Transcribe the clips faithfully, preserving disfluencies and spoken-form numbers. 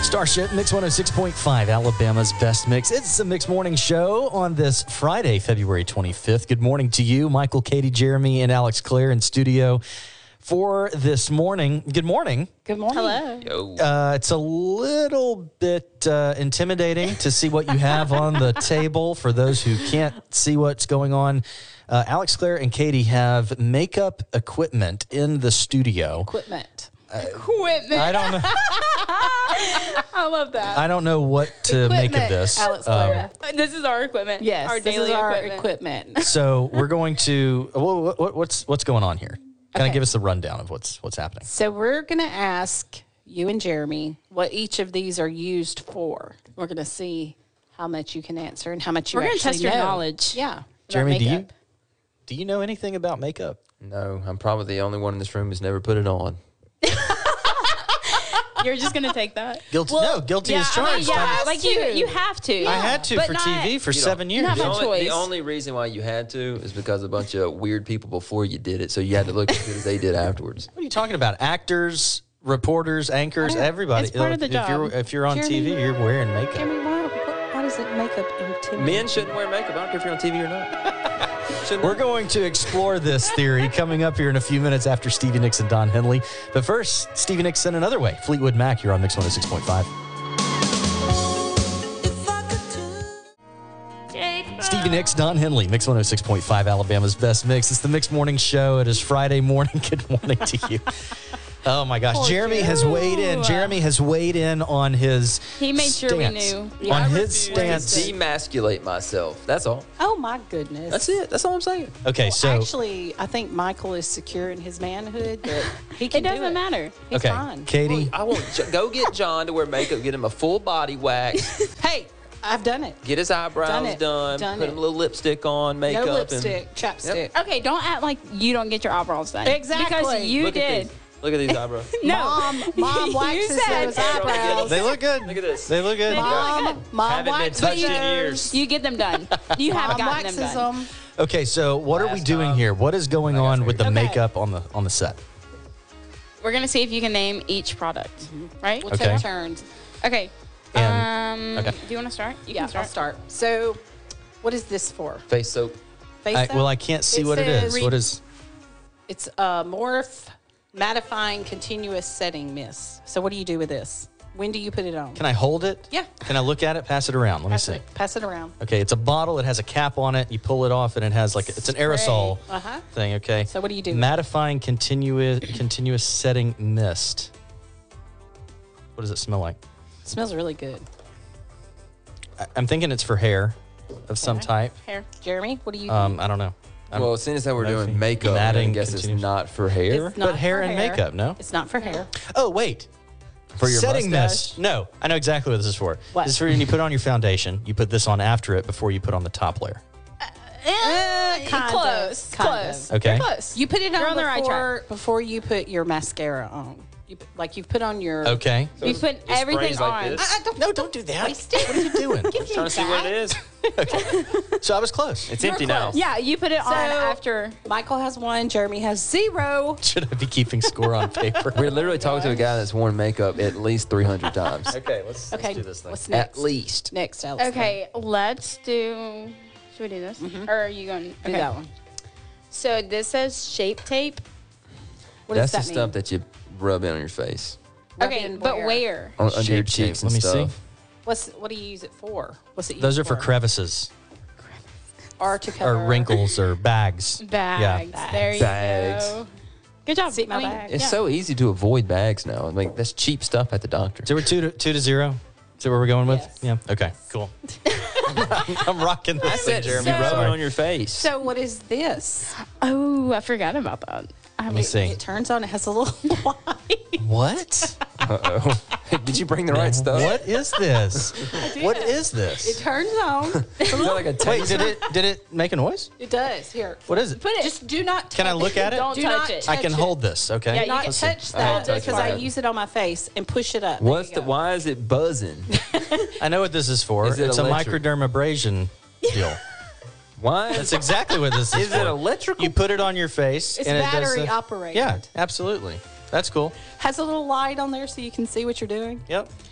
Starship Mix one oh six point five, Alabama's best mix. It's the Mix Morning Show on this Friday, February twenty-fifth. Good morning to you, Michael, Katie, Jeremy, and Alex Claire in studio for this morning. Good morning. Good morning. Hello. Yo. Uh, it's a little bit uh, intimidating to see what you have on the table for those who can't see what's going on. Uh, Alex, Claire, and Katie have makeup equipment in the studio. Equipment. Equipment. I don't know. I love that. I don't know what to make of this. Alex Um, Claire. This is our equipment. Yes, our this daily is our equipment. equipment. so we're going to. What, what, what's what's going on here? Kind Okay. of give us the rundown of what's what's happening. So we're going to ask you and Jeremy what each of these are used for. We're going to see how much you can answer and how much you We're gonna actually test your know. knowledge. Yeah. about Jeremy, do you makeup. do you know anything about makeup? No, I'm probably the only one in this room who's never put it on. You're just gonna take that. Guilty? Well, no, guilty yeah, as I mean, charged. yeah, I'm- like you, you have to. I had to but for not, T V for You seven don't- years. not The my only, choice. the only reason why you had to is because a bunch of weird people before you did it, so you had to look as good as they did afterwards. What are you talking about? Actors, reporters, anchors, everybody. It's part of the if You're, job. if you're on Jeremy, T V, you're wearing makeup. Jeremy, why, why, why does it makeup intimidating? Men shouldn't wear makeup. I don't care if you're on T V or not. Shouldn't We're they? going to explore this theory coming up here in a few minutes after Stevie Nicks and Don Henley. But first, Stevie Nicks in another way. Fleetwood Mac, you're on Mix one oh six point five. Stevie Nicks, Don Henley, Mix one oh six point five, Alabama's best mix. It's the Mix Morning Show. It is Friday morning. Good morning to you. Oh my gosh, Poor Jeremy has weighed in. Jeremy. Jeremy has weighed in on his He made sure we stance. knew. Yeah, on I his refuse. stance. Demasculate myself. That's all. Oh, my goodness. That's it. That's all I'm saying. Okay, Well, so actually, I think Michael is secure in his manhood, but he can It do doesn't matter. He's okay, fine. Katie. I want Jo- go get John to wear makeup, get him a full body wax, Hey, I've done it. get his eyebrows Done it. done, Done put it. him a little lipstick on, makeup. No and- lipstick, chapstick. Okay, don't act like you don't get your eyebrows done. Exactly. Because you Look did. At these. Look at these eyebrows. No. Mom, mom You waxes said- those eyebrows. They look good. Look at this. They look good. Mom, mom Haven't been waxes touched in those. years. You get them done. You have Mom gotten waxes them done. them. Okay, so what are we Last doing time. here? What is going I got on you. with the Okay. makeup on the on the set? We're gonna see if you can name each product. Right? We'll Okay. take turns. Okay. And- um, okay. Do you want to start? You Yeah, can start. I'll start. So, what is this for? Face soap. Face I, soap? well, I can't see It what it says- is. What is? It's a Morph mattifying continuous setting mist. So, what do you do with this? When do you put it on? Can I hold it? Yeah. Can I look at it? Pass it around. Let pass me see. it, pass it around. Okay, it's a bottle. It has a cap on it. You pull it off, and it has like it's an aerosol Uh huh. thing. Okay. So, what do you do? Mattifying continuous continuous setting mist. What does it smell like? It smells really good. I, I'm thinking it's for hair of some Okay. type. Here. Jeremy, what do you Um, I don't know. I'm- Well, seeing as how we're no doing fee. makeup, I Matting guess it's continues- not for hair. It's not but hair for and hair. makeup, no? It's not for hair. Oh, wait. For your setting mustache? mist. No, I know exactly what this is for. What? This is for when you put on your foundation. You put this on after it before you put on the top layer. Eh, kind of, close. kind Close. of. Okay. You're close. You put it on, You're on the right before, before you put your mascara on. You put, like you've put on your. Okay. You put It everything sprays like on. this. I, I don't, No, don't do that. Waste it. What are you doing? Give me Trying to see what it is. So I was close. It's You're empty now. close. Yeah, you put it So- on after. Michael has one. Jeremy has zero. Should I be keeping score on paper? We're literally talking to a guy that's worn makeup at least three hundred times. Okay, let's, Okay. let's do this thing. What's At next? least. Next, Alex. Okay, let's do. Should we do this? Or are you going? Do that one. So this says shape tape. What That's the does that stuff mean? that you rub in on your face, Rub Okay, in but where? where? on, under your Shape tape. cheeks Let and me stuff. see. What's what do you use it for? What's it used Those are for for crevices Or to cover or wrinkles or bags. Bags. Yeah. There you Bags. go. Good job. See my I mean, bag? It's yeah. so easy to avoid bags now. I mean, that's cheap stuff at the doctor. So we're two to two to zero. Is that where we're going with? Yes. Yeah. Okay. Cool. I'm rocking this I thing, said, Jeremy. Jeremy, rub it Sorry. on your face. So what is this? Oh, I forgot about that. I Let me mean, see. It turns on. It has a little light. What? Uh-oh. Did you bring the right stuff? What is this? What is It this? turns on. Is that like a Wait, taser? did it did it make a noise? It does. Here. What is it? put it. Just do not. Can I touch look at it? Don't Do touch not it. I can touch it. hold this, okay? Yeah, Do you not can- touch I won't that touch because it. I use it on my face and push it up. There What's you the? go. Why is it buzzing? I know what this is for. Is it it's a electric? microdermabrasion deal. Why? That's exactly what this is. Is it for. electrical? You put it on your face. It's and it does battery the- operated. Yeah, absolutely. That's cool. Has a little light on there so you can see what you're doing. Yep.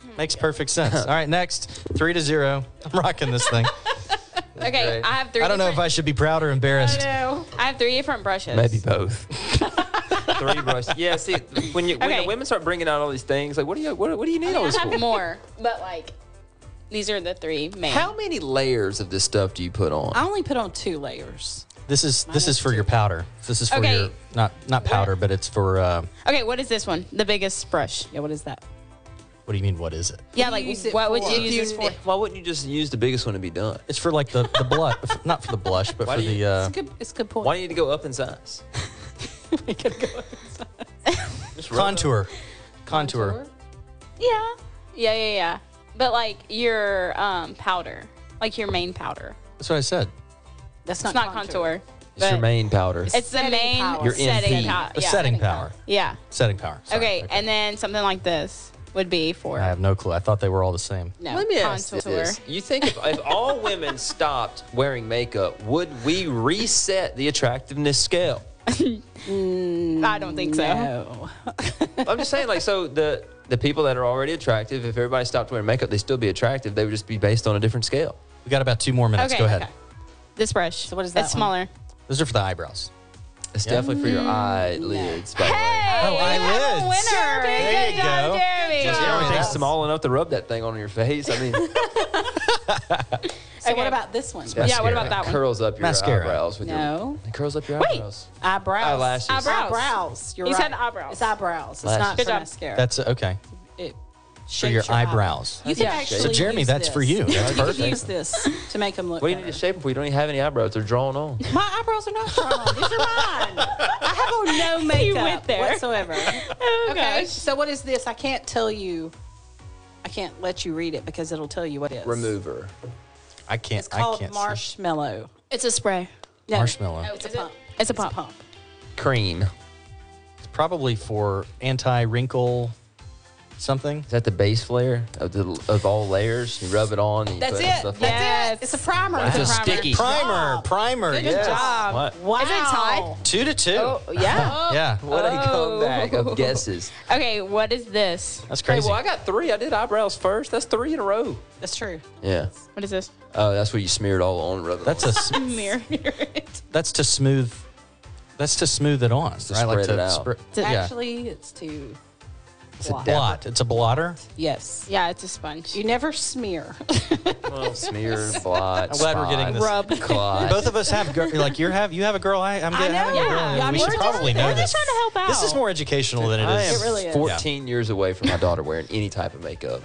Makes perfect sense. All right, next. Three to zero. I'm rocking this thing. Okay, great. I have three. I don't know if I should be proud or embarrassed. No. I have three different brushes. Maybe both. Three brushes. Yeah. See, when you when Okay. the women start bringing out all these things, like, what do you what, what do you need I all mean, this I for? have more, but like these are the three main. How many layers of this stuff do you put on? I only put on two layers. This is this is is for two. your powder. This is for Okay. your not not powder, but it's for uh, Okay, what is this one? The biggest brush. Yeah, what is that? what do you mean? What is it? Yeah, do like you use it what would for? you If use You- this for? why wouldn't you just use the biggest one to be done? It's for like the the blush, not for the blush, but Why for do you- the uh, It's a good, it's a good point. Why do you need to go up in size? we gotta go Just rub it. contour. Contour. Yeah, yeah, yeah, yeah. But like your um powder, like your main powder. That's what I said. That's It's not contour. It's your but main powder. It's the Setting main power. Your setting M P. power. The Yeah. setting setting power. power. Yeah. Setting power. Sorry. Okay, and then something like this would be for I have no clue. I thought they were all the same. No. Let me ask you Contour. this. You think if, if all women stopped wearing makeup, would we reset the attractiveness scale? I don't think so. No. I'm just saying, like, so the the people that are already attractive, if everybody stopped wearing makeup, they'd still be attractive. They would just be based on a different scale. We got about two more minutes. Okay, Go ahead. okay. This brush. So what is that It's one? smaller. Those are for the eyebrows. It's Yeah. definitely for your eyelids, by the way. Hey, Oh, we have a eyelids. winner. There Good you job, go. Jeremy. Just Yeah. everything's that's- small enough to rub that thing on your face. I mean, So Okay. what about this one? that's Yeah, what scary. about that It one? curls up your Mascara. eyebrows with your. No. It curls up your Wait. eyebrows. Eyebrows. Eyelashes. Eyebrows. Eyebrows. You're He right. said eyebrows. It's eyebrows. It's Lashes. not Good for job. mascara. That's okay. it For shapes your eye- eyebrows. You can Yeah. actually So Jeremy, use that's this. for you. That's You can perfect. use this to make them look What do you need better. to shape them for? You don't even have any eyebrows. They're drawn on. My eyebrows are not drawn. These are mine. I have on no makeup went there. whatsoever. Oh, Okay, gosh. so what is this? I can't tell you. I can't let you read it because it'll tell you what it is. Remover. I can't. It's called I can't see. marshmallow. It's a spray. No, Marshmallow. It's a Is it? pump. It's a pump. pump. Cream. It's probably for anti-wrinkle something. Is that the base layer of the of all layers? You rub it on. And you That's put it. Stuff That's Yes. it. It's a primer. It's a primer. sticky. Primer. job. Primer. Good yes. job. What? Wow. Is it tied? Two to two. Oh, yeah. Yeah. What a Oh. comeback of guesses. Okay, what is this? That's Hey, crazy. well, I got three. I did eyebrows first. That's three in a row. That's true. Yeah. What is this? Oh, that's where you smear it all on. Rub it That's on. a. s- Mirror, mirror it. That's to smooth. That's to smooth it on. to right? spread it out. spre- To- yeah. Actually, it's to It's a blot. dapper. Blot. It's a blotter. Yes. Yeah, it's a sponge. You never smear. Well, smear, blot. I'm glad we're getting this. Rub. Clot. Both of us have gir- like you have you have a girl. I, I'm I getting know. having a girl. Yeah. Yeah, we we're should just- probably know we're this. just trying to help out. This is more educational than it I is. am It really is. fourteen years away from my daughter wearing any type of makeup.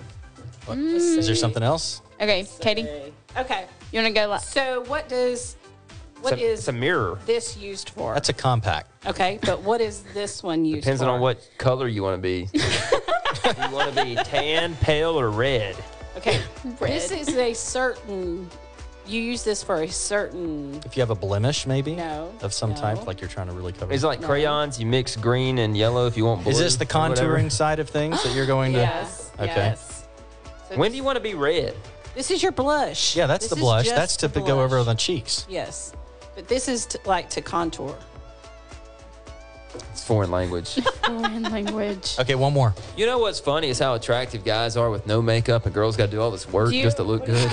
Is there something else? Okay, Katie, Okay. you want to go? La- So what does what it's, a, is it's a mirror. this used for? That's a compact. Okay, but what is this one used Depends for? on what color you want to be. you want to be tan, pale, or red. Okay. Red. This is a certain. You use this for a certain. If you have a blemish, maybe No, of some no. type, like you're trying to really cover. Is it like No. crayons? You mix green and yellow if you want blue. Is this the or whatever? contouring side of things that you're going to? Yes. Okay. Yes. So When do you want to be red? This is your blush. Yeah, that's This the is blush. just That's to the go over blush. on the cheeks. Yes, but this is to, like to contour. It's foreign language. Foreign language. Okay, one more. You know what's funny is how attractive guys are with no makeup, and girls got to do all this work Do you- just to look good.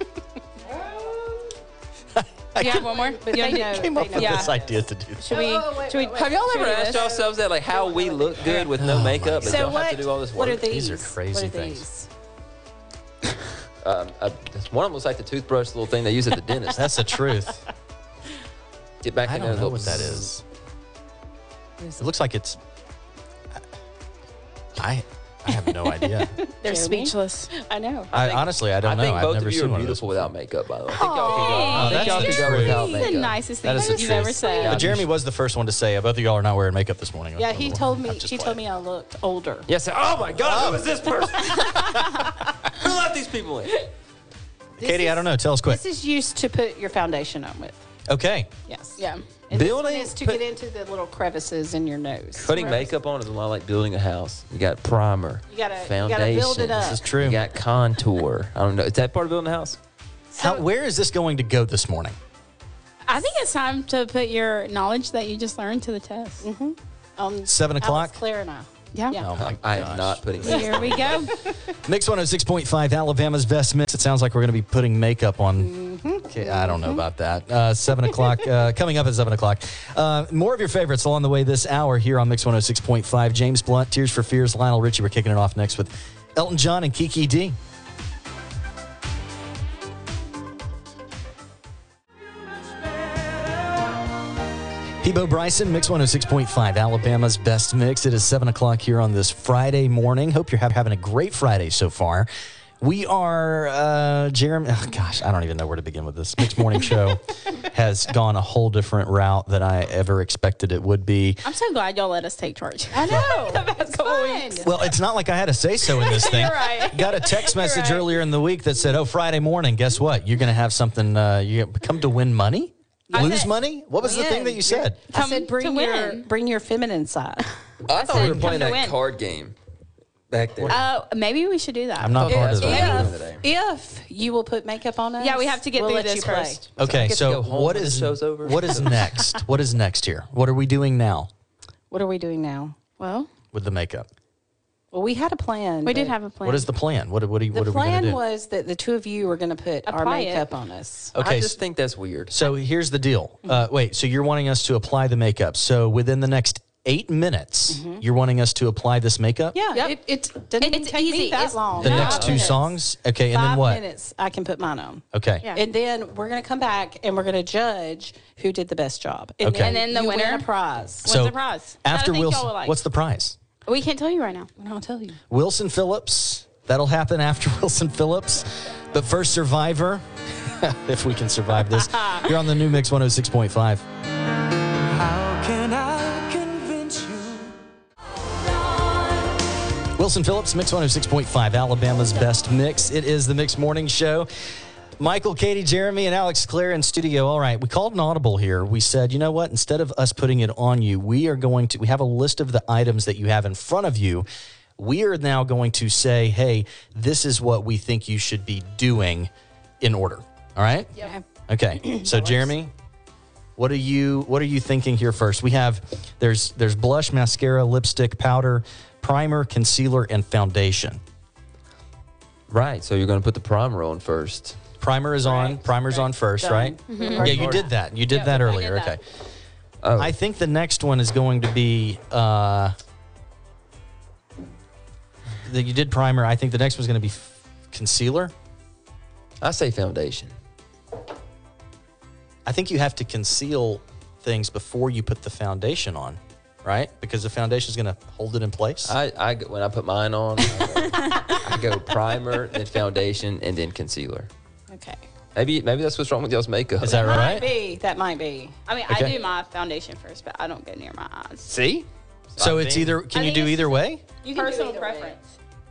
Do you have one more? But You they wanna- know. Came they up know. with Yeah. this idea to do. This. Should we? Oh, wait, should we? wait, wait. Have y'all should ever we do asked this? yourselves that, like how we look good with no Oh, my makeup, and So don't what? have to do all this work? What are these? These are crazy what are things. These? Um, uh, one of them looks like the toothbrush little thing they use at the dentist. That's the truth. Get back I in don't there. know little what that is. It looks like it's. I I have no idea. They're Jeremy? speechless. I know. I, think- honestly, I I don't know. think I've both never of you seen are one of those beautiful before. without makeup, by the way. I think y'all could go, I Oh, think y'all that's could go true. without This is makeup. the nicest That thing is the you've truth. ever said. But Jeremy was the first one to say, uh, both of y'all are not wearing makeup this morning. Yeah, he told me. I'm just He told playing. me I looked older. Yes. Oh my God! Who is this person? Who let these people in? This Katie, is- I don't know. Tell us quick. This is used to put your foundation on with. Okay. Yes. Yeah. And this Building- one is to put- get into the little crevices in your nose. Putting makeup on is a lot like building a house. You got primer, You gotta- you gotta foundation. build it up. This is true. You got contour. I don't know. Is that part of building a house? How, where is this going to go this morning? I think it's time to put your knowledge that you just learned to the test. On Seven Alex, o'clock? Claire and I. Yeah. Oh my I gosh. am not putting Here we go. Mix one oh six point five, Alabama's best mix. It sounds like we're going to be putting makeup on. Okay, I don't know about that. Uh, seven o'clock, uh, coming up at seven o'clock. Uh, more of your favorites along the way this hour here on Mix one oh six point five. James Blunt, Tears for Fears, Lionel Richie. We're kicking it off next with Elton John and Kiki D. Peebo Bryson, Mix one oh six point five, Alabama's best mix. It is seven o'clock here on this Friday morning. Hope you're have, having a great Friday so far. We are, uh, Jeremy, oh gosh, I don't even know where to begin with this. Mixed Morning Show has gone a whole different route than I ever expected it would be. I'm so glad y'all let us take charge. I know. It's fun. Well, it's not like I had a say-so in this thing. You're right. Got a text message right. earlier in the week that said, oh, Friday morning, guess what? You're going to have something, uh, you come to win money? I Lose said- money? What was the thing that you said? I Come said bring to your win. bring your feminine side. I thought we said were playing come to that win. card game back there. Uh, maybe we should do that. I'm not Yeah, part of that's that. what I If, was doing if you will put makeup on us, Yeah, we have to get we'll through let this you play. first. Okay, I get to so go home what when the is show's over? what is next? What is next here? What are we doing now What are we doing now? Well, with the makeup? Well, we had a plan. we did but have a plan. What is the plan? What what, are you, the what are we going plan to do? was that the two of you were going to put our Apply it. makeup on us. Okay, I just so, think that's weird. so here's the deal. Uh, wait, so you're wanting us to apply the makeup. So within the next eight minutes, you're wanting us to apply this makeup? Yeah, Yep. it, it doesn't even It's take me easy. that It's- long. The No. next Five two minutes. songs? Okay, and Five then what? minutes, I can put mine on. Okay. Yeah. And then we're going to come back and we're going to judge who did the best job. And Okay. then, And then the you winner- win a prize. What's So the prize? after I think Wilson, y'all will like. what's the prize? We can't tell you right now. I'll tell you. Wilson Phillips. That'll happen after Wilson Phillips. But first, Survivor. If we can survive this. You're on the new Mix one oh six point five. How can I convince you? Wilson Phillips, Mix one oh six point five, Alabama's best mix. It is the Mix Morning Show. Michael, Katie, Jeremy, and Alex Claire in studio. All right, we called an audible here. We said, you know what? Instead of us putting it on you, we are going to, we have a list of the items that you have in front of you. We are now going to say, hey, this is what we think you should be doing in order. All right? Yeah. Okay. So, Jeremy, what are you what are you thinking here first? We have there's there's blush, mascara, lipstick, powder, primer, concealer, and foundation. Right. So you're going to put the primer on first. Primer is on. Right. Primer's Right. on first, Done. right? Mhm. Yeah, you did that. You did that I earlier. did that. Okay. Oh, I think the next one is going to be uh that you did primer. I think the next one's going to be f- concealer. I say foundation. I think you have to conceal things before you put the foundation on, right? Because the foundation is going to hold it in place. I, I when I put mine on, I go, I go primer, then foundation, and then concealer. Okay. Maybe maybe that's what's wrong with y'all's makeup. Is that Might right? be. That might be. I mean, Okay. I do my foundation first, but I don't go near my eyes. See? So I it's mean- either. Can I you think do it's either just- way? You can Personal either way. preference.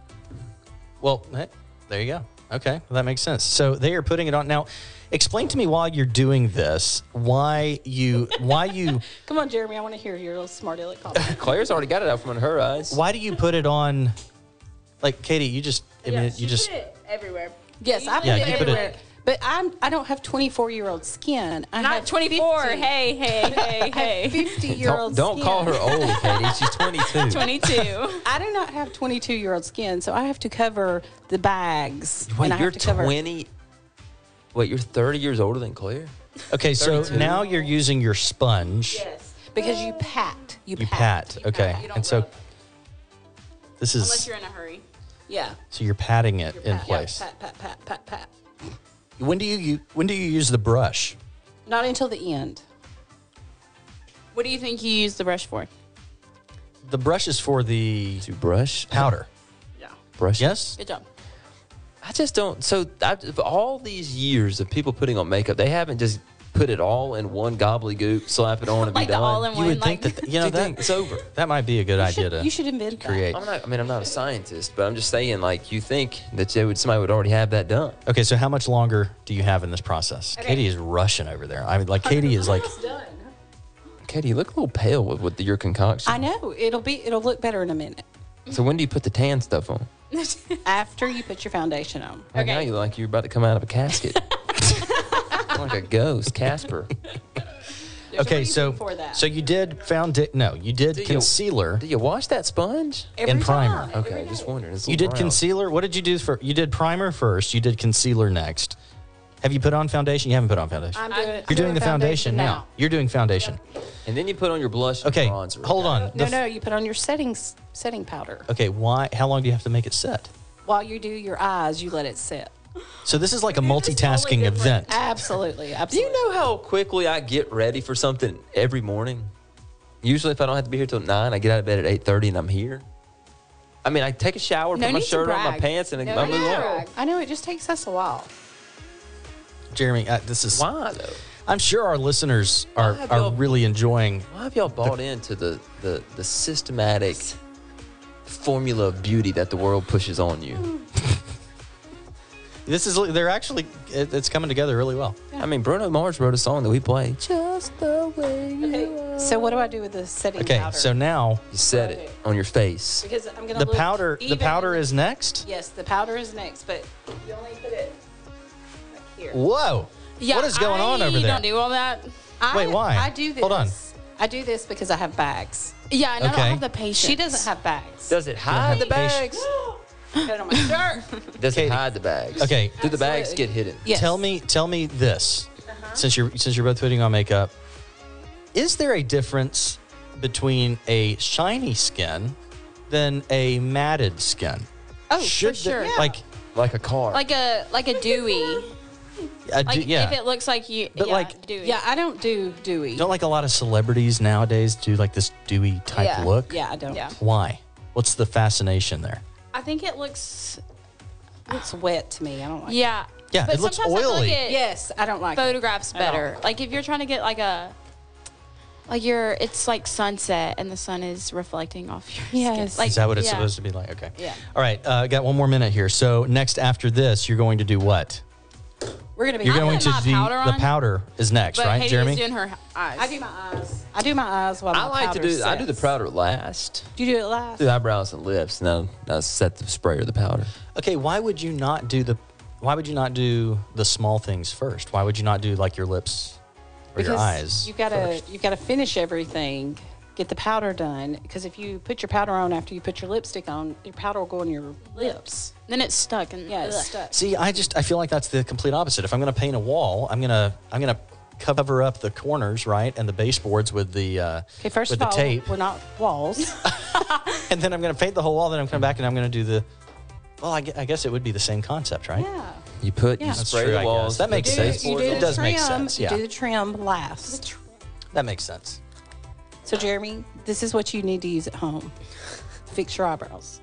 Well, hey, there you go. Okay, well, that makes sense. So they are putting it on now. Explain to me while you're doing this why you why you Come on, Jeremy. I want to hear your little smart aleck comment. Claire's already got it out from under her eyes. why do you put it on? Like Katie, you just I mean you just it everywhere. Yes, I put Yeah, it you put it- everywhere. But I'm I don't have twenty-four year old skin. I Not have twenty-four. fifty. Hey, hey, hey, hey. fifty year Don't, old. don't call her old, Katie. She's twenty-two. twenty-two. I do not have twenty-two year old skin, so I have to cover the bags. Wait, and I you're have to cover. twenty. Wait, you're thirty years older than Claire? okay. So thirty-two. now you're using your sponge. Yes, because you pat. You, You pat. pat. Okay, You don't and so rub. this Unless is you're in a hurry. Yeah. so you're patting it in Pat, place. Pat, pat, pat, pat, pat. When do you u- when do you use the brush? Not until the end. What do you think you use the brush for? The brush is for the To brush? powder. Yeah. Brush? Yes. Good job. I just don't. So, I, for all these years of people putting on makeup, they haven't just put it all in one gobbledygook, slap it on, and Like be the done. all-in-one. You would like, think that you know You that think it's over. that might be a good You idea should, to you should invent create. I'm not. I mean, I'm not a scientist, but I'm just saying. Like, you think that they would somebody would already have that done? Okay, so how much longer do you have in this process? Katie is rushing over there. I mean, like Katie is like, Katie, you look a little pale with, with your concoction. I know it'll be. It'll look better in a minute So when do you put the tan stuff on? after you put your foundation on. Right now Okay. you look like you're about to come out of a casket, like a ghost, Casper. There's a Okay, reason so for that. so you did found no, you did Do you- concealer Do you wash that sponge? Every and primer. time. Okay, just wondering. It's a You little did brown. concealer. What did you do for? You did primer first. You did concealer next. Have you put on foundation? You haven't put on foundation. I'm doing, You're doing the foundation, now. You're doing foundation. And then you put on your blush and Okay, bronzer. hold on. No, The f- no, you put on your settings setting powder. Okay, why? How long do you have to make it set? While you do your eyes, you let it sit. So this is like a It's totally multitasking different. event. Absolutely, Do absolutely. you know how quickly I get ready for something every morning? Usually, if I don't have to be here till nine, I get out of bed at eight thirty and I'm here. I mean, I take a shower, No put my need to shirt on, my brag. pants, and No I need move to on. brag. I know it just takes us a while. Jeremy, uh, this is. Why though? I'm sure our listeners are Why have are y'all- really enjoying. Why have y'all bought into the, the the systematic formula of beauty that the world pushes on you? This is. They're actually. It, it's coming together really well. I mean, Bruno Mars wrote a song that we play. Just the way you Okay, so what do I do with the setting Okay, powder? so now You set it on your face. because I'm gonna the look powder. The even powder in- is next. yes, the powder is next, but you only put it like here. Whoa. Yeah, what is going on I over there? Don't do all that. I, Wait, why? I do this. Hold on. I do this because I have bags. Yeah, and I Okay. don't have the patience. She doesn't have bags. Does it hide the bags? Put it on my shirt. Does Katie. it hide the bags? Okay. Do the bags Absolutely. get hidden? Yes. Tell me, tell me this, since you're since you're both putting on makeup, is there a difference between a shiny skin than a matted skin? Oh, Should for the- sure. Like, Like a car. Like a like a dewy. a Like du- yeah. if it looks like you. But yeah, like- dewy. Yeah, I don't do dewy. Don't like a lot of celebrities nowadays do like this dewy type Yeah. look? Yeah, I don't. Yeah. Why? What's the fascination there? I think it looks. It's wet to me. I don't like. Yeah. Yeah, but it looks sometimes I feel oily. like it. it Yes, I don't like. It. photographs At all. better. Like if you're trying to get like a. Like you're, it's like sunset and the sun is reflecting off your Yes. skin. Like, Is that what it's yeah. supposed to be like? Okay. Yeah. All right. Uh, got one more minute here. So next after this, you're going to do what? We're gonna be. You're I'm going putting to my do powder the on, powder is next, But right, Haiti Jeremy? is doing her eyes. I do my eyes. I do my eyes while I my like to powder do. I do the sets. powder last. Do you do it last? Do the eyebrows and lips. Now, now set the spray or the powder. Okay, why would you not do the why would you not do the small things first? Why would you not do like your lips or your eyes? You gotta first? you gotta finish everything. Get the powder done because if you put your powder on after you put your lipstick on, your powder will go on your lips. Then it's stuck and Yeah, it's ugh. stuck. See, I just I feel like that's the complete opposite. If I'm going to paint a wall, I'm going to I'm going to cover up the corners, right, and the baseboards with the uh, Okay, first with of the all, tape, we're not walls. and then I'm going to paint the whole wall. Then I'm coming back and I'm going to do the. Well, I, gue- I guess it would be the same concept, right? yeah. You put. Yeah. You That's spray true, the I walls. guess. That makes You sense. do, you do It the does make trim, sense, yeah. You do the trim last. That makes sense. So, Jeremy, this is what you need to use at home. Fix your eyebrows.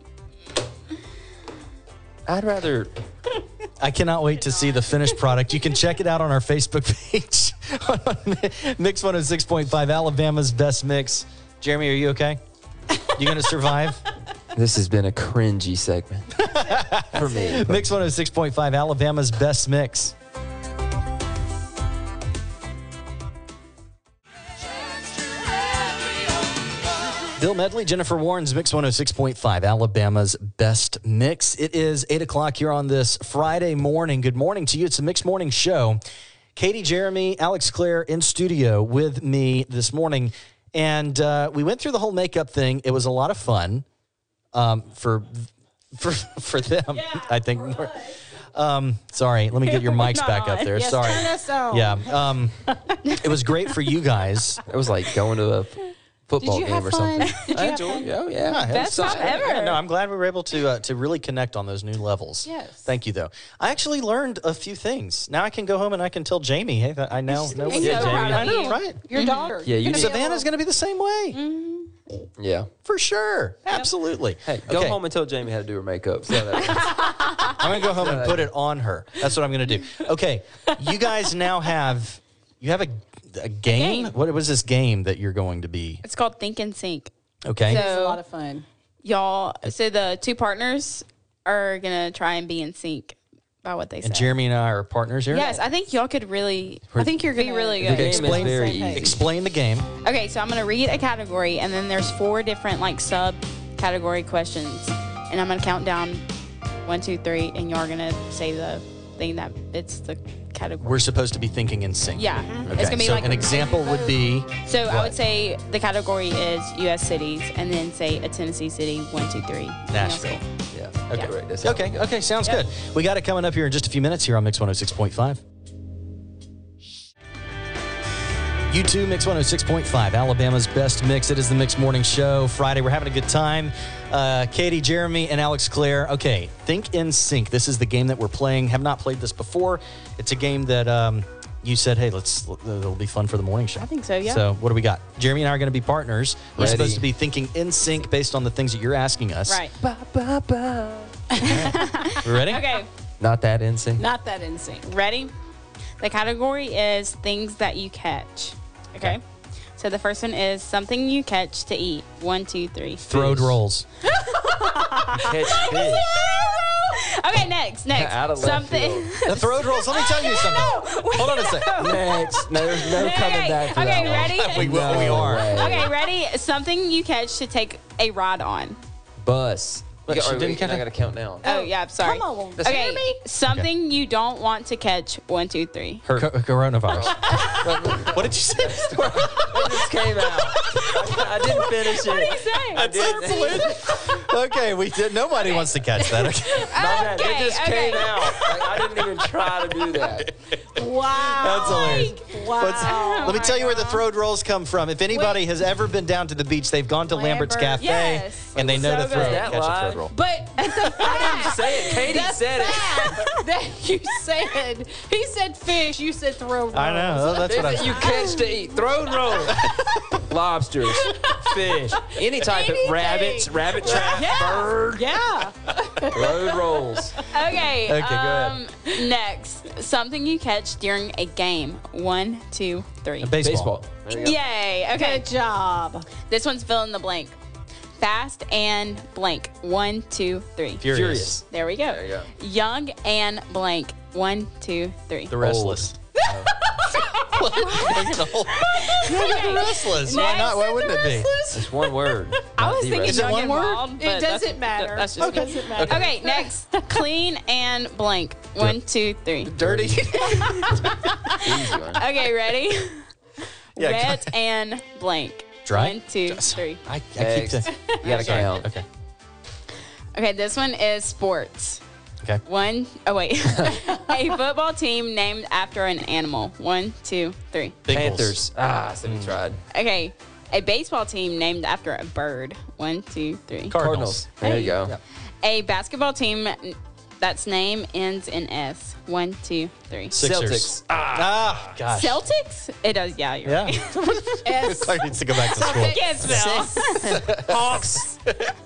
I'd rather. I cannot wait to see the finished product. You can check it out on our Facebook page on Mix one oh six point five, Alabama's best mix. Jeremy, are you okay? You going to survive? This has been a cringy segment for me. Mix one oh six point five, Alabama's best mix. Bill Medley, Jennifer Warren's Mix one oh six point five, Alabama's best mix. It is eight o'clock here on this Friday morning. Good morning to you. It's a Mixed Morning Show. Katie, Jeremy, Alex Claire in studio with me this morning. And uh, we went through the whole makeup thing. It was a lot of fun um, for for for them, I think. More. Um, sorry, let me get your mics back up there. Yes, sorry. turn us on. Yeah. Um, it was great for you guys. It was like going to a football Did you game have or fun? something. Did you I have enjoyed fun? it. Oh, yeah. Yeah, it Best was- time ever. Yeah, no, I'm glad we were able to uh, to really connect on those new levels. Yes. Thank you, though. I actually learned a few things. Now I can go home and I can tell Jamie, hey, that I now know. I'm what- so Yeah, proud Jamie, of I know, you. right? Your daughter. Yeah, you You're need- gonna be Savannah's able- going to be the same way. Yeah. For sure. Absolutely. Hey, go Okay, home and tell Jamie how to do her makeup. See how that I'm going to go home and put it on her. That's what I'm going to do. Okay. You guys now have, you have a, a game? game. What was this game that you're going to be? It's called Think and Sync. Okay. So- It's a lot of fun. Y'all, so the two partners are gonna try and be in sync by what they say. and Jeremy and I are partners here? Yes, I think y'all could really. I think you're be gonna really The good. game is Explain- very Hey. easy. Explain the game. Okay, so I'm gonna read a category, and then there's four different like sub category questions, and I'm gonna count down one, two, three, and y'all are gonna say the thing that fits the category. We're supposed to be thinking in sync. Yeah. Okay. It's gonna be so like an example would be. So I what? would say the category is U S cities, and then say a Tennessee city. One, two, three. Nashville. Yeah. Okay. Yeah. Right, that's how Okay. we go. Okay. Sounds Yep. good. We got it coming up here in just a few minutes here on Mix one oh six point five. You too, Mix one oh six point five, Alabama's best mix. It is the Mix Morning Show. Friday, we're having a good time. Uh, Katie, Jeremy, and Alex Claire. Okay, Think in Sync. This is the game that we're playing. Have not played this before. It's a game that um, you said, hey, let's. It'll be fun for the morning show. I think so, yeah. So what do we got? Jeremy and I are going to be partners. We're Ready. supposed to be thinking in sync based on the things that you're asking us. Right. We ready? Okay. Not that N sync. Not that in sync. Ready? The category is things that you catch. Okay. Okay. So the first one is something you catch to eat. One, two, three. Throwed rolls. Catch fish. Okay, next, next. Out of left something. field. The throwed rolls. Let me tell you something. Hold on a second. Next. No, there's no coming Okay, back to okay, that one. ready? We, will, we No are. way. Okay, ready? Something you catch to take a ride on. Bus. Look, You she got- didn't wait, count I it. got to count down. Oh, yeah, I'm sorry. Come on. Okay, something you don't want to catch. One, two, three. Co- coronavirus. What did you say? It just came out. I didn't finish it. What did you say? I didn't. Okay, we did. Nobody wants to catch that. Okay. My bad. Okay, It just okay. came out. Like, I didn't even try to do that. Wow. That's hilarious. Wow. What's- let me tell you where the throwed rolls come from. If anybody has ever been down to the beach, they've gone to Lambert's Lambert. Cafe Yes. and they know So to throw good. catch Is that a live? throwed roll. But the fact Say it. Katie the said it. fact that you said, he said fish, you said throw rolls. I know. That's what I Things that you catch to eat. Thrown rolls. Lobsters. Fish. Any type Anything. of rabbits. Rabbit trap. Yeah. Bird. Yeah. Road rolls. Okay. Okay, go um, Next, something you catch during a game. One, two, three. Baseball. Baseball. There you go. Yay. Okay. Good job. This one's fill in the blank. Fast and blank. One, two, three. Furious. Furious. There we go. There you go. Young and blank. One, two, three. The restless. What? They're gonna hold- Okay. The restless. Why not? Why wouldn't it be? It's one word. I not was the thinking rest. Is it young one and word? wild, It but that's- doesn't matter. That's just It doesn't matter. Okay, next. Clean and blank. One, two, three. Dirty. Easy one. Okay, ready? Yeah, Red and blank. Dry? One, two, three. I, I keep Eggs. saying. You gotta count. Okay. Okay, this one is sports. Okay. One, oh wait. A football team named after an animal. One, two, three. Bengals. Panthers. Ah, so we tried. Okay, a baseball team named after a bird. One, two, three. Cardinals. There you go. Yep. A basketball team that's name ends in S. One, two, three. Sixers. Celtics. Ah, gosh. Celtics? It does, yeah, you're Yeah. right. S. Claire needs to go back to school. Can't spell. Hawks.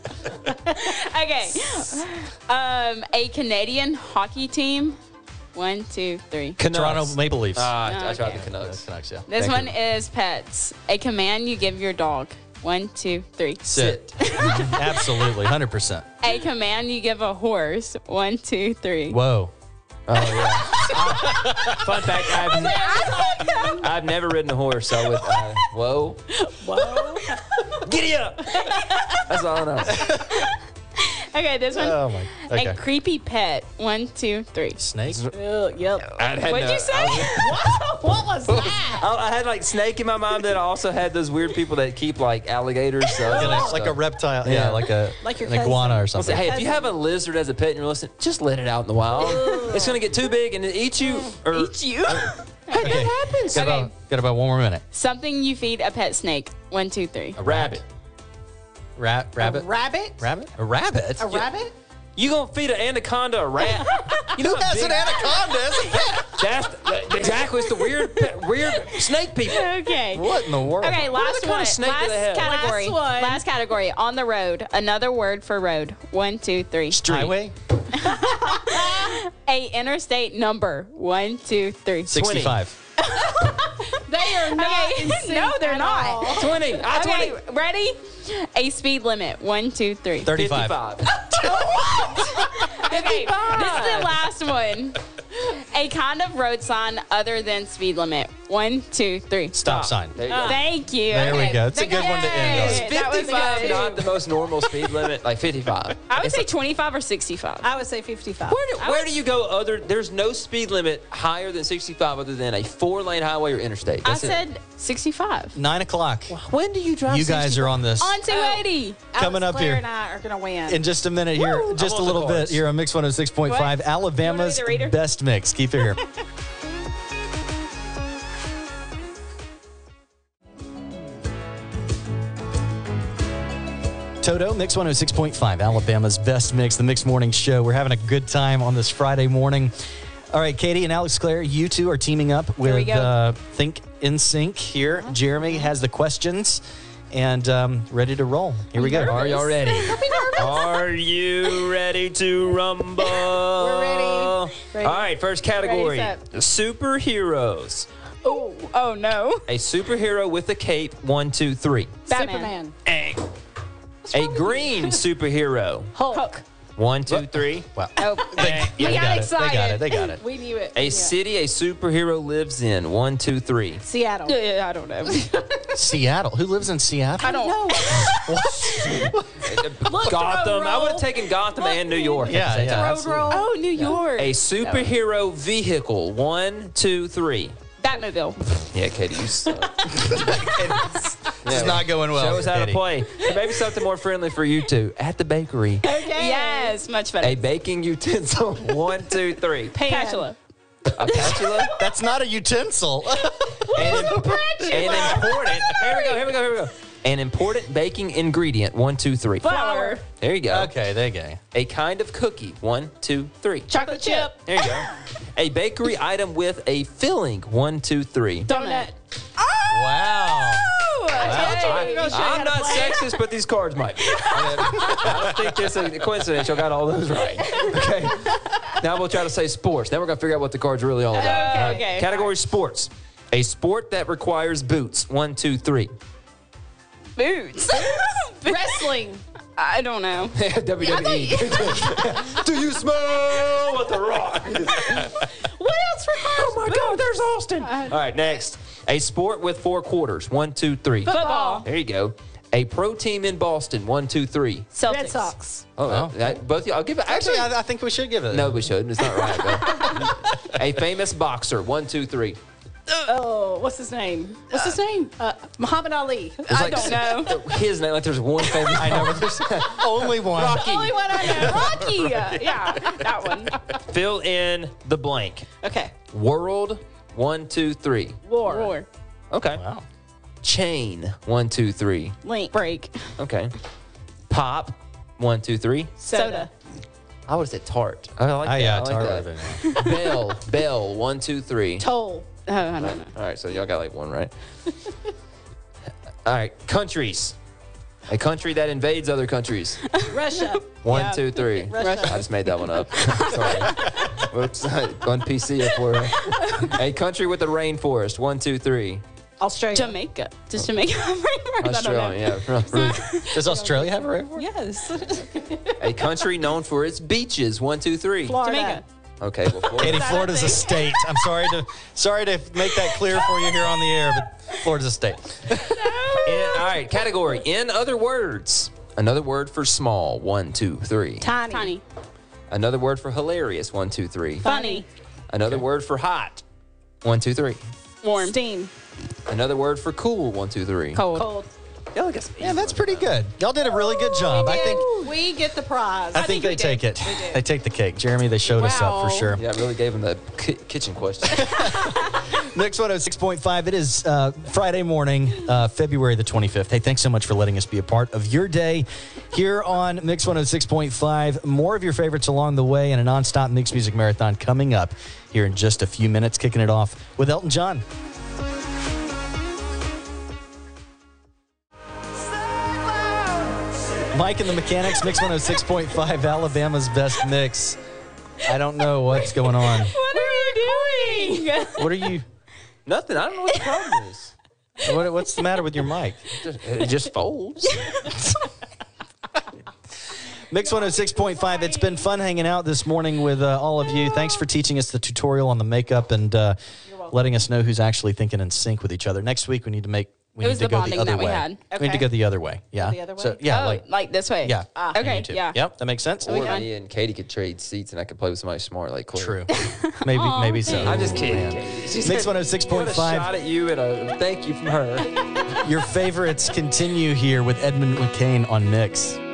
Okay. Um, a Canadian hockey team. One, two, three. Toronto Maple Leafs. Ah, I tried Okay. the Canucks. Canucks, yeah. This Thank one you. is pets. A command you give your dog. One, two, three. Sit. Absolutely, one hundred percent. A command you give a horse. One, two, three. Whoa. Oh yeah. Fun fact: I've, I've never ridden a horse. So with uh, whoa, Whoa. giddy up. That's all I know. Okay, this one. Oh, my. Okay. A creepy pet. One, two, three. Snake? Ugh, yep. I had What'd no- you say? I, was- What was that? I, I had like snake in my mind, but I also had those weird people that keep like alligators. So Like, like, a, like a reptile. Yeah, Yeah. like a Like your an iguana or I'll something. say, hey, if you have a lizard as a pet and you're listening, just let it out in the wild. It's gonna get too big and it eat you. Or Eat you. Okay. happens. Got, Okay. about, got about one more minute. Something you feed a pet snake. One, two, three. A rabbit. Rat, rabbit? A rabbit? rabbit? A rabbit? A rabbit? You gonna feed an anaconda a rat? You know Who has big- an anaconda as a pet? That's that- exactly. It's the weird, pet- weird snake people. Okay. What in the world? Okay, last other kind one. of snake do Last they have? category. Last one. Last category. On the road. Another word for road. One, two, three. Highway? A interstate number. One, two, three. sixty-five. They are not Okay. in sync No, they're at not. all. Twenty. I Okay, twenty. ready? A speed limit. One, two, three. thirty-five. Okay, this is the last one. A kind of road sign other than speed limit. One, two, three. Stop sign. There you go. Thank you. There we Okay. go. It's a good one to end Yay. on. That was fifty-five good. not the most normal speed limit? Like fifty-five. I would It's say like- twenty-five or sixty-five. I would say fifty-five. Where do, where do you go other? There's no speed limit higher than sixty-five other than a four-lane highway or interstate. I That's it. said sixty-five. Nine o'clock. When do you drive? You guys are on this. On two eighty. Coming Alex up Claire here. and I are going to win. In just a minute here, Woo! just a I'm on little the bit cards. here on Mix one oh six point five, What? Alabama's You wanna be the reader? best mix. Keep it here. Toto, Mix one oh six point five, Alabama's best mix, the Mix Morning Show. We're having a good time on this Friday morning. All right, Katie and Alex Claire, you two are teaming up we with go. uh, Think in Sync here. Jeremy has the questions and um, ready to roll. Here we go. Are y'all ready? Are you ready to rumble? We're ready. Ready. All right, first category: set. superheroes. Oh, oh no. A superhero with a cape. One, two, three. Batman. Superman. A, a green superhero. Hulk. One, two, three. Wow. Oh, Eh, we They got, got it. excited. They got it. They got it. We knew it. A Yeah. city a superhero lives in. One, two, three. Seattle. Yeah, I don't know. Seattle. Who lives in Seattle? I don't No. Gotham. I roll. would have taken Gotham and New York. at Yeah, the same yeah. time. Road absolutely. roll. Oh, New York. A superhero vehicle. One, two, three. Batmobile. Yeah, Katie, you suck. It's not going well. Show us how Katie. to play. Maybe something more friendly for you two. At the bakery. Okay. Yes, much better. A baking utensil. One, two, three. Spatula. A spatula. That's not a utensil. An, an important. Here we go. Here we go. Here we go. An important baking ingredient. One, two, three. Flour. There you go. okay, there you go. A kind of cookie. One, two, three. Chocolate chip. There you go. A bakery item with a filling. One, two, three. Donut. Wow. Okay. I'm not sexist, but these cards might be. I don't think this is a coincidence. Y'all got all those right. Okay. Now we'll try to say sports. Now we're going to figure out what the card's really all about. Okay, All right. okay. Category sports. A sport that requires boots. One, two, three. Boots. Wrestling. I don't know. W W E. Do you smell what the rock? What else requires Oh my God, there's Austin. All right, next. A sport with four quarters. One, two, three. Football. There you go. A pro team in Boston. One, two, three. Celtics. Red Sox. Oh, Wow. that- both of you. I'll give it. Actually, Actually, I, I think we should give it. no, we shouldn't. It's not right. Though. A famous boxer. One, two, three. Oh, what's his name? What's his name? Uh, Muhammad Ali. There's I like- don't know. His name. Like there's one famous. I know, but there's only one. Rocky. Only one I know. Rocky. Yeah, that one. Fill in the blank. Okay. World. One, two, three. War. War. Okay. Wow. Chain. One, two, three. Link. Break. Okay. Pop. One, two, three. Soda. I would have said tart. I like Ah, that. yeah, I like Tar that. Ribbon. Bell. Bell. One, two, three. Toll. Oh, I don't know. All right, so y'all got like one right. All right, countries. A country that invades other countries. Russia. One, Yeah. two, three. Russia. I just made that one up. Sorry. Whoops. On P C for a country with a rainforest. One, two, three. Australia. Jamaica. Does Jamaica have rainforest? Australia. Yeah. really. Does Australia have a rainforest? Yes. A country known for its beaches. One, two, three. Florida. Jamaica. Okay. Well, Florida. Katie, Florida's a state. I'm sorry to sorry to make that clear for you here on the air, but Florida's a state. In- all right. Category. In other words. Another word for small. One, two, three. Tiny. Tiny. Another word for hilarious. One, two, three. Funny. Another word for hot. One, two, three. Warm. Steam. Another word for cool. One, two, three. Cold. Cold. Yeah, look at some Yeah, easy that's ones. pretty good. Y'all did a really good job. I think we get the prize. I think we they did. take it. We did. They take the cake. Jeremy, they showed us up for Wow. sure. Yeah, I really gave him the ki- kitchen question. Mix one oh six point five. It is uh, Friday morning, uh, February the twenty-fifth. Hey, thanks so much for letting us be a part of your day here on Mix one oh six point five. More of your favorites along the way and a nonstop Mix Music Marathon coming up here in just a few minutes, kicking it off with Elton John. Mike and the Mechanics, Mix one oh six point five, Alabama's best mix. I don't know what's going on. What are you doing? What are you, Nothing. I don't know what the problem is. what, what's the matter with your mic? It just, it just folds. Mix one oh six point five. It's been fun hanging out this morning with uh, all of you. Thanks for teaching us the tutorial on the makeup and uh, letting us know who's actually thinking in sync with each other. Next week, we need to make. We It need was to the go bonding the other that we way. had. We need to Okay. go the other way. Yeah. the other way? So yeah, oh, like like, this way. yeah. Ah. you Okay. need to. Yeah. Yep. That makes sense. Or fun. me and Katie could trade seats, and I could play with somebody smart like Claire. True. maybe maybe so. I'm just kidding. Man. Katie. She Mix said, one oh six point "What a shot five. at you and a thank you from her." Your favorites continue here with Edmund McCain on Mix.